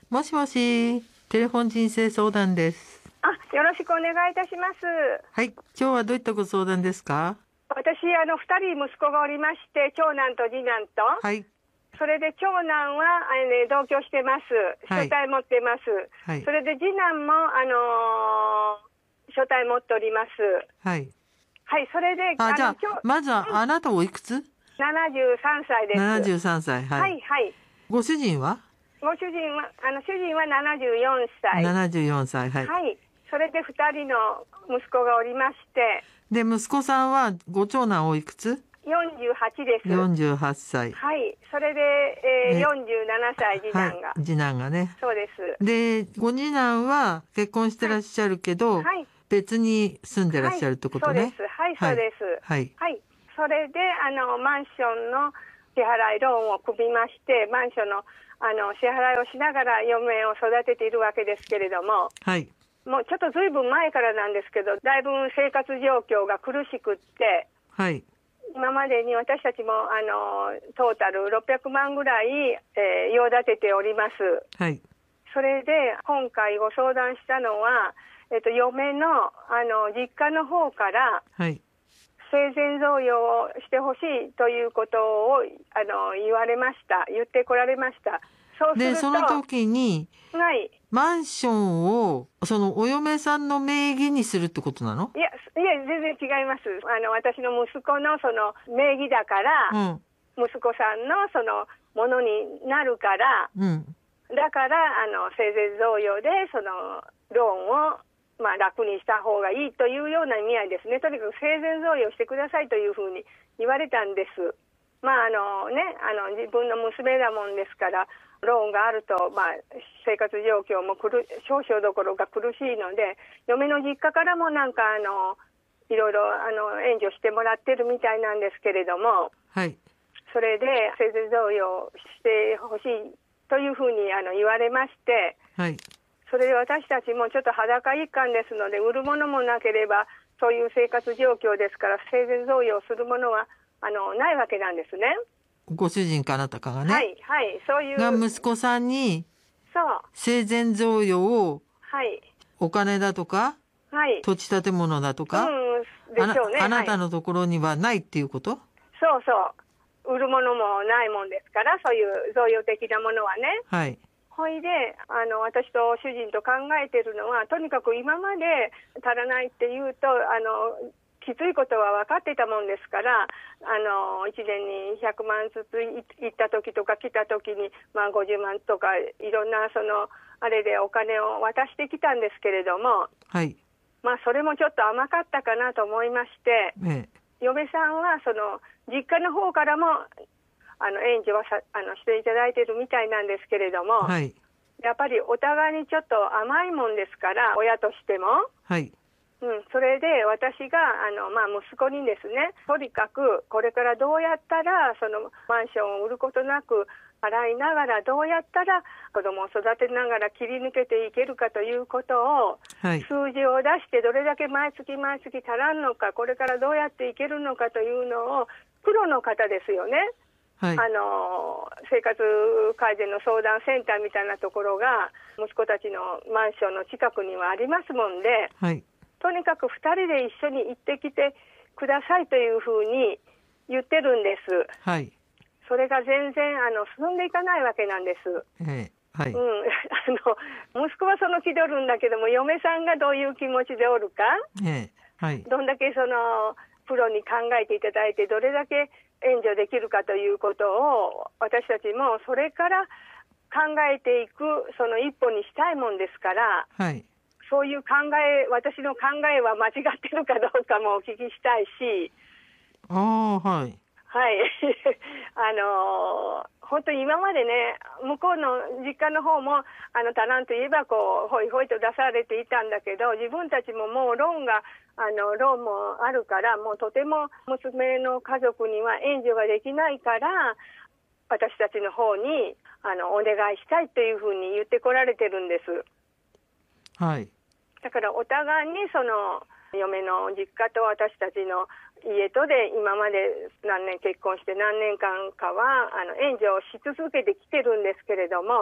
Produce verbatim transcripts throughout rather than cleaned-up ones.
もしもし、テレフォン人生相談です。 あ、よろしくお願いいたします。 はい、今日はどういったご相談ですか？ 私、あの、二人息子がおりまして、長男と次男と。 はい。 それで長男は、あのね、同居してます。 はい書体持ってます。 はい。 それで次男も、あのー書体持っております。 はい。 はい、それで、 あ、じゃあ、 今日、 まずはあなたおいくつ？ ななじゅうさんさいです。 ななじゅうさんさい。はい。 はい、はい。 ご主人は？ ご主人は、あの、主人はななじゅうよんさい。 ななじゅうよんさい。はい。 はい。それで二人の息子がおりまして。 で、息子さんは、ご長男おいくつ？ よんじゅうはちです。 よんじゅうはっさい。 はい。それで、えー、よんじゅうななさい、次男が、 はい。次男がね。 そうです。 で、ご次男は結婚してらっしゃるけど、 はい。 別に住んでらっしゃるってことね。 はい、そうです。はい、そうです。 はい。 はい。それで、あの、マンションの支払いローンを組みまして、マンションの、あの、支払いをしながら嫁を育てているわけですけれども、 はい。 もうちょっとずいぶん前からなんですけど、だいぶ生活状況が苦しくって、 はい。 今までに私たちも、あの、トータルろっぴゃくまんぐらい、えー、用立てております。 はい。 それで、今回ご相談したのは、えっと、嫁の、あの、実家の方から、 はい。 生前贈与をしてほしいということを、あの、言われました。言ってこられました。そうすると。 で、その時に、 はい。 マンションを、そのお嫁さんの名義にするってことなの？ いや、いや、全然違います。あの、私の息子のその名義だから、うん、息子さんのそのものになるから、うん、だから、あの、生前贈与で、その、ローンを、まあ、楽にした方がいいというような意味合いですね。とにかく生前贈与してくださいというふうに言われたんです。まあ、あのね、あの、自分の娘だもんですから、ローンがあると、まあ、生活状況も苦少々どころか苦しいので、嫁の実家からもなんか、あの、いろいろ、あの、援助してもらってるみたいなんですけれども、 はい。 それで、生前贈与してほしいというふうに、あの、言われまして、 はい。 それで私たちもちょっと裸一貫ですので、売るものもなければ、そういう生活状況ですから、生前贈与をするものは、あの、ないわけなんですね。 ご主人かあなたかがね。 はい、はい、そういう。 が息子さんに、 そう。 生前贈与を、はい。お金だとか、はい。土地建物だとか、うん、でしょうね。あな、あなたのところにはないっていうこと？ そうそう。売るものもないもんですから、そういう贈与的なものはね。はい。ほいで、あの、私と主人と考えてるのは、とにかく今まで足らないっていうと、あの、きついことは分かってたもんですから、あの、いちねんにひゃくまんずつ行った時とか来た時に、まあごじゅうまんとか、いろんなその、あれでお金を渡してきたんですけれども、はい。まあそれもちょっと甘かったかなと思いまして、ええ、嫁さんはその、実家の方からも、あの、援助はさ、あの、していただいてるみたいなんですけれども、はい。やっぱりお互いにちょっと甘いもんですから、親としても。はい。うん、それで私が、あの、まあ、息子にですね、とにかく、これからどうやったら、その、マンションを売ることなく、払いながら、どうやったら、子供を育てながら切り抜けていけるかということを、はい、数字を出して、どれだけ毎月毎月足らんのか、これからどうやっていけるのかというのを、プロの方ですよね。はい、あの生活改善の相談センターみたいなところが息子たちのマンションの近くにはありますもんで、はい、とにかくふたりで一緒に行ってきてくださいというふうに言ってるんです、はい、それが全然あの進んでいかないわけなんです、えーはい、うん、あの息子はその気取るんだけども嫁さんがどういう気持ちでおるか、えーはい、どんだけそのプロに考えていただいてどれだけ援助できるかということを私たちもそれから考えていくその一歩にしたいもんですから、はい、そういう考え私の考えは間違ってるかどうかもお聞きしたいし、ああはいはいあのー、本当に今までね向こうの実家の方もあの足らんといえばこうほいほいと出されていたんだけど自分たちももうローンがあのローンもあるからもうとても娘の家族には援助ができないから私たちの方にあのお願いしたいというふうに言ってこられてるんです。はい。だからお互いにその嫁の実家と私たちの家とで今まで何年結婚して何年間かはあの援助をし続けてきてるんですけれども、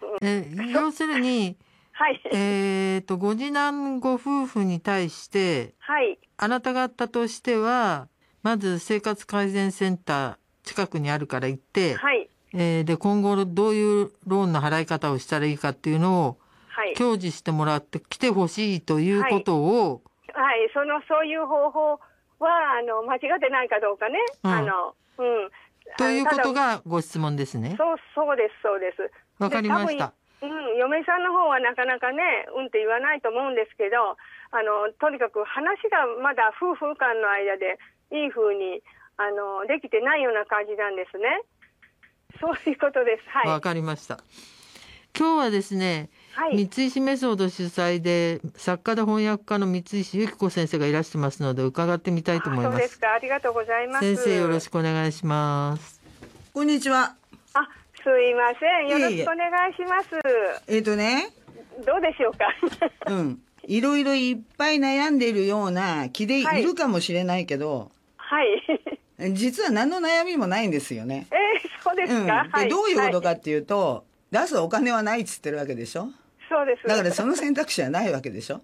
え要するに、 はい、 えっとご次男ご夫婦に対して、 はい、 あなた方としてはまず生活改善センター近くにあるから行って、 はい、 えー、で今後どういうローンの払い方をしたらいいかっていうのを、 はい、 協議してもらって来てほしいということを、 はい、はい、そのそういう方法はあの間違ってないかどうかね、うん、あのうん、 ということがご質問ですね。 そうそうですそうです。 わかりました。 うん、嫁さんの方はなかなかね、うんって言わないと思うんですけど、あのとにかく話がまだ夫婦間の間でいい風にあのできてないような感じなんですね。そういうことです。はい。 わかりました。今日はですね、はい、三石メソッド主催で作家で翻訳家の三石由紀子先生がいらしてますので伺ってみたいと思います。 そうですか。ありがとうございます。 先生よろしくお願いします。 こんにちは。 あ、すいません。よろしくお願いします。 えっとね。 どうでしょうか。 うん。いろいろいっぱい悩んでいるような気でいるかもしれないけど。 はい。 実は何の悩みもないんですよね。 えー、そうですか。うん、で、 はい、どういうことかっていうと、はい、出すお金はないっつってるわけでしょ。 そうです。 だからその選択肢はないわけでしょ。 はい。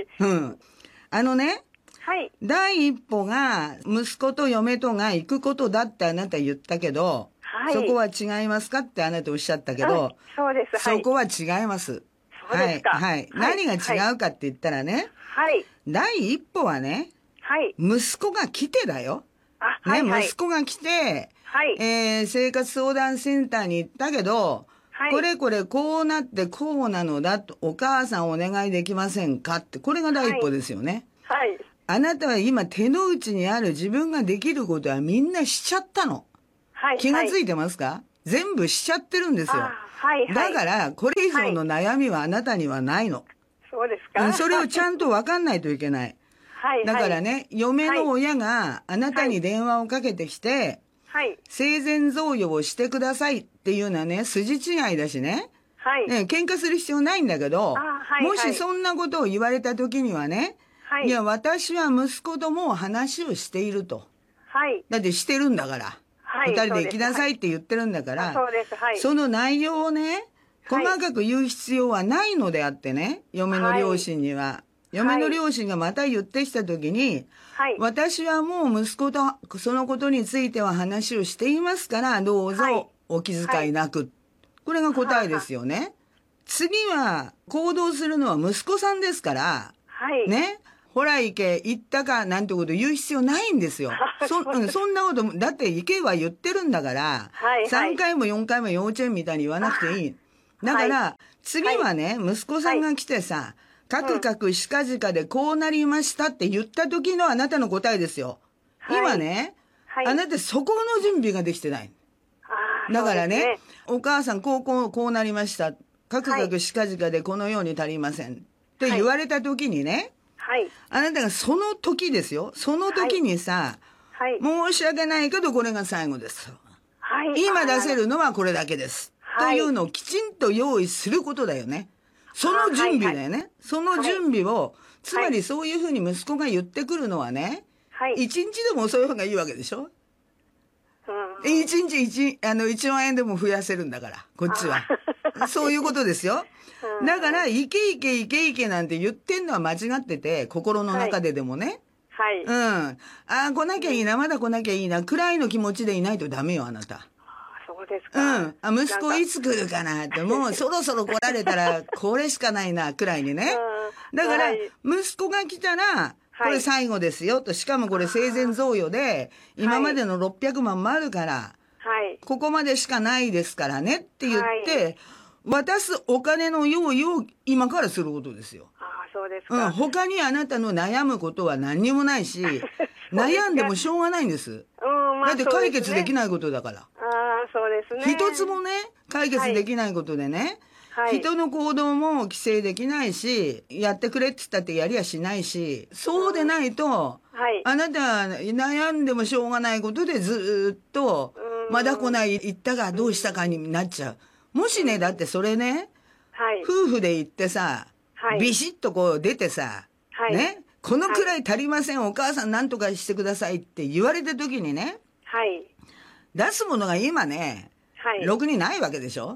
うん。あのね。 はい。 第一歩が息子と嫁とが行くことだってあなた言ったけど、はい、そこは違いますかってあなたおっしゃったけど、うん、 そうです。はい、 そこは違います。 そうですか。 はい。はい。何が違うかって言ったらね、 はい。 第一歩はね、 はい。 息子が来てだよ。 あ、はいはい、 ね、息子が来て、 はい、 えー、生活相談センターに行ったけど、はい、これこれこうなってこうなのだと、お母さんお願いできませんかって、これが第一歩ですよね。 はい。はい、 あなたは今手の内にある自分ができることはみんなしちゃったの。はい。気がついてますか？はい、全部しちゃってるんですよ。 はいはい、 だから、これ以上の悩みはあなたにはないの。はい、 そうですか。 それをちゃんと分かんないといけない。はい、だからね、嫁の親があなたに電話をかけてきて、はい、生前贈与をしてくださいっていうのはね、筋違いだしね、はい、ね、喧嘩する必要ないんだけど、はい、もしそんなことを言われた時にはね、はい、いや、私は息子とも話をしていると。はい、だってしてるんだから。はい、二人で行きなさいって言ってるんだから、 そうです、はい、 その内容をね、細かく言う必要はないのであってね、嫁の両親には。はい、嫁の両親がまた言ってきたときに、はい、私はもう息子とそのことについては話をしていますから、どうぞお気遣いなく。はい、これが答えですよね。はい、次は行動するのは息子さんですから、はい、ね、ほら行け、行ったかなんてこと言う必要ないんですよ。そ, そんなこと、だって行けは言ってるんだから、はいはい、さんかいもよんかいも幼稚園みたいに言わなくていい。だから、はい、次はね、息子さんが来てさ、はいカクカクしかじかでこうなりましたって言った時のあなたの答えですよ。はい、今ね、はい、あなたそこの準備ができてない。だからね、ねお母さんこうこうこうなりました。カクカクしかじかでこのように足りません。って言われた時にね、はい、あなたがその時ですよ。その時にさ、はいはい、申し訳ないけどこれが最後です。はい、今出せるのはこれだけです。はい、というのをきちんと用意することだよね。その準備だよね。はいはい、その準備を、はい、つまりそういうふうに息子が言ってくるのはね、はい、一日でも遅い方がいいわけでしょ。うん、一日一、あの、一万円でも増やせるんだから、こっちは。そういうことですよ。だから、いけいけいけいけなんて言ってんのは間違ってて、心の中ででもね。はい。うん。ああ、来なきゃいいな、まだ来なきゃいいな、くらいの気持ちでいないとダメよ、あなた。 ですか。 うん。あ、息子いつ来るかなって、もうそろそろ来られたら、これしかないな、くらいにね。だから、息子が来たら、これ最後ですよと、しかもこれ生前贈与で、今までのろっぴゃくまんもあるから、はい、ここまでしかないですからねって言って、はい、渡すお金の用意を今からすることですよ。 ああ、そうですか。 うん。他にあなたの悩むことは何にもないし、悩んでもしょうがないんです。うんまあ、だって解決できないことだから。 そうですね。 一つもね、解決できないことでね、はい、人の行動も規制できないし、やってくれって言ったってやりゃしないし、そうでないと、うんはい、あなた悩んでもしょうがないことでずっと、まだ来ない、行ったかどうしたかになっちゃう。もしね、だってそれね、はい、夫婦で行ってさ、はい、ビシッとこう出てさ、はい、ね、このくらい足りません、お母さん何とかしてくださいって言われた時にね、はい出すものが今ね、はい、ろくにないわけでしょ、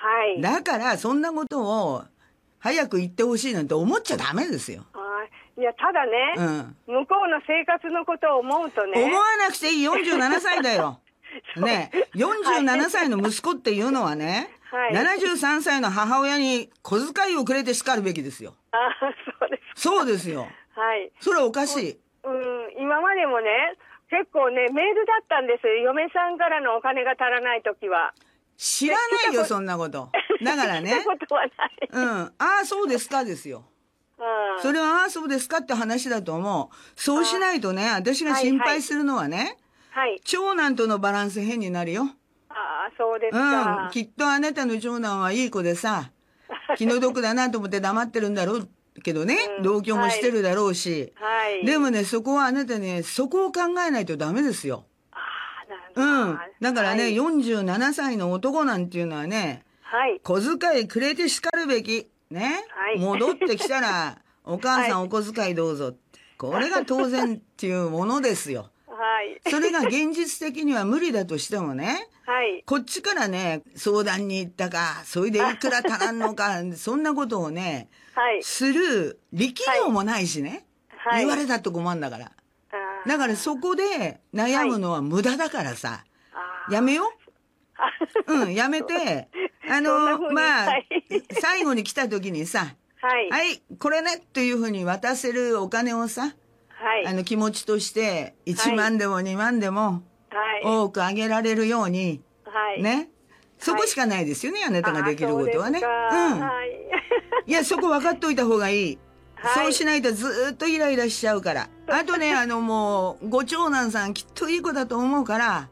はい。 だからそんなことを早く言ってほしいなんて思っちゃダメですよ。 いや、ただね、うん、向こうの生活のことを思うとね。 思わなくていい、よんじゅうななさいだよ。ね、よんじゅうななさいの息子っていうのはね、はい、ななじゅうさんさいの母親に小遣いをくれて叱るべきですよ。 あ、そうです。 そうですよ。 はい。 それはおかしい。 うん、今までもね、結構ね、メールだったんですよ。嫁さんからのお金が足らないときは。 知らないよ、そんなこと。だからね。 聞いたことはない。 うん。ああ、そうですかですよ。うん、それは、ああ、そうですかって話だと思う。そうしないとね、私が心配するのはね、はいはい、長男とのバランス変になるよ。 ああ、そうですか。 うん。きっとあなたの長男はいい子でさ、気の毒だなと思って黙ってるんだろうけどね、うん、同居もしてるだろうし、はい。でもね、そこはあなたね、そこを考えないとダメですよ。 ああ、なるほど。 うん。だからね、はい、よんじゅうななさいの男なんていうのはね、はい、小遣いくれて叱るべき。ね、はい、戻ってきたら、お母さんお小遣いどうぞって。これが当然っていうものですよ。はい。それが現実的には無理だとしてもね、はい。こっちからね、相談に行ったか、それでいくら足らんのか、そんなことをね、はい。する力量もないしね、はい。言われたって困るんだから。だからそこで悩むのは無駄だからさ、はい、やめよう。うん、やめて、あの、まあ、はい、最後に来た時にさ、はい、はい、これねっていうふうに渡せるお金をさ、はい、あの気持ちとしていちまんでもにまんでも多くあげられるように、はい、ね、そこしかないですよね、あなたができることはね。うん。はい、いや、そこ分かっといた方がいい。はい、そうしないとずっとイライラしちゃうから。あとね、あのもう、ご長男さんきっといい子だと思うから、はい、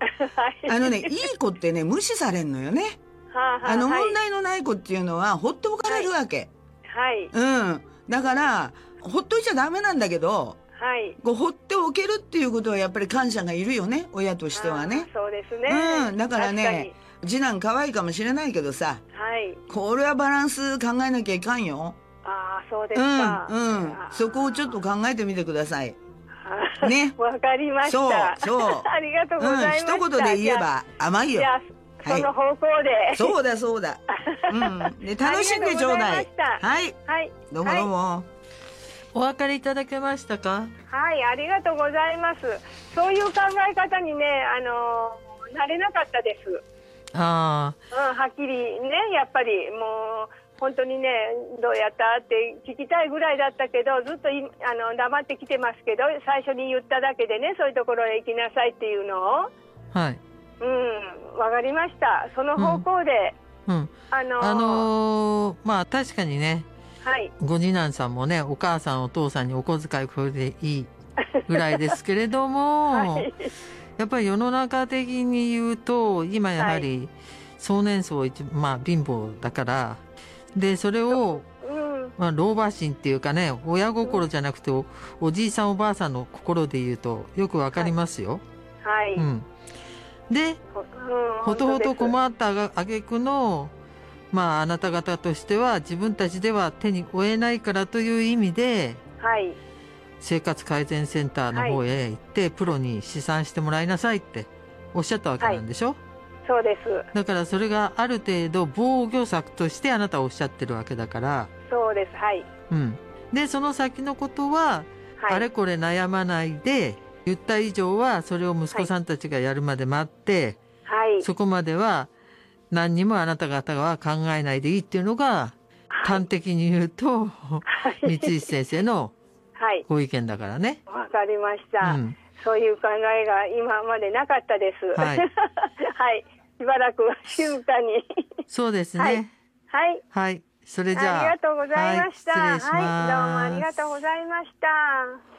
あのね、いい子ってね、無視されんのよね。はあはあ、あの問題のない子っていうのは、ほっておかれるわけ。はい。うん。だから、ほっといちゃダメなんだけど、はい。こう、ほっておけるっていうことはやっぱり感謝がいるよね、親としてはね。 そうですね。 うん。だからね、次男可愛いかもしれないけどさ、はい。これはバランス考えなきゃいかんよ。 ああ、そうですか。 うん、うん。そこをちょっと考えてみてください。ね。 わかりました。 そう、そう。 ありがとうございます。 うん、一言で言えば甘いよ。 その方向で。 そうだそうだ。うん。で、楽しんでちょうだい。はい。はい。どうもどうも。 お分かりいただけましたか？ はい、ありがとうございます。そういう考え方にね、あのー、なれなかったです。ああ。うん、はっきりね、やっぱりもう、本当にね、どうやったって聞きたいぐらいだったけど、ずっといあの黙ってきてますけど、最初に言っただけでね、そういうところへ行きなさいっていうのを。はい。うん、わかりました。その方向で。 うん。うん、あのー、あのー、まあ確かにね、はい、ご次男さんもね、お母さんお父さんにお小遣いこれでいいぐらいですけれども、はい、やっぱり世の中的に言うと、今やはり壮年層一、まあ貧乏だから、で、それを、うんまあ、老婆心っていうかね、親心じゃなくて お, おじいさんおばあさんの心で言うとよくわかりますよ。はい。うん、で、うん、ほとほと困ったあげくの、まあ、あなた方としては自分たちでは手に負えないからという意味で、はい、生活改善センターの方へ行って、はい、プロに試算してもらいなさいっておっしゃったわけなんでしょ？はい、 そうです。 だからそれがある程度防御策としてあなたはおっしゃってるわけだから。 そうです。はい。 うん。で、その先のことは、はい、あれこれ悩まないで、言った以上はそれを息子さんたちがやるまで待って、はい、そこまでは何にもあなた方は考えないでいいっていうのが、はい、端的に言うと、はい、三石先生のご意見だからね。 わかりました。うん、そういう考えが今までなかったです。はい。はい。しばらく静かに。 そうですね。はい。 はい。 はい。それじゃあ。 ありがとうございました。 はい、失礼します。 はい。どうもありがとうございました。